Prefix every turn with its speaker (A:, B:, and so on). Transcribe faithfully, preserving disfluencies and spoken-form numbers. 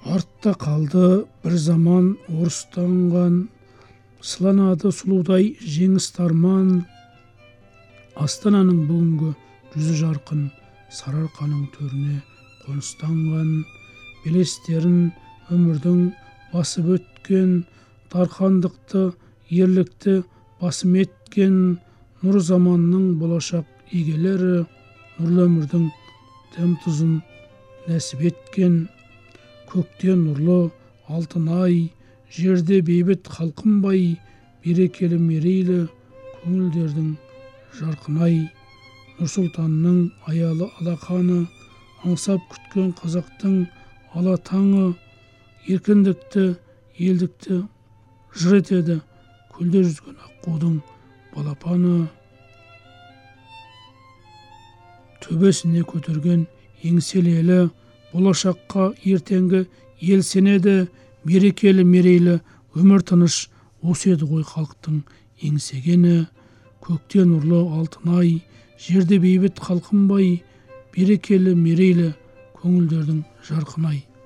A: Артта қалды бір заман орыстанған, сыланады сұлудай жеңіс тарман. Астананың бүгінгі жүзі жарқын, сарыарқаның төріне қоныстанған. Белестерін өмірдің басып өткен, дархандықты, ерлікті басым еткен. Нұр заманның болашақ игелері, нұрлы өмірдің дәм тұзын нәсіп еткен. Көкте нұрлы алтын ай, жерде бейбіт халқым бай, берекелі мерейлі көңілдердің жарқынай. Нұрсұлтанның аялы алақаны, аңсап күткен қазақтың ала таңы. Еркіндікті, елдікті жыр етеді көлде жүзген аққудың балапаны. Төбесіне көтерген еңселі елі, болашаққа ертеңгі ел сенеді. Берекелі мерейлі өмір тыныш, осы еді ғой халықтың еңсегені. Көкте нұрлы алтын ай, жерде бейбіт халқым бай, берекелі мерейлі көңілдердің жарқынай.